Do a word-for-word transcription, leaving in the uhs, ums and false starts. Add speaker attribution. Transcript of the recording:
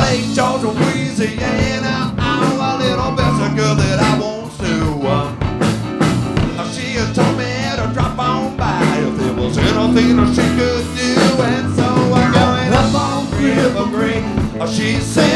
Speaker 1: Lake George, Louisiana. I'm a little best girl that I won't sue. Uh, she had told me to drop on by if there was anything that she could do, and so I'm going up on River Green. Uh, she said.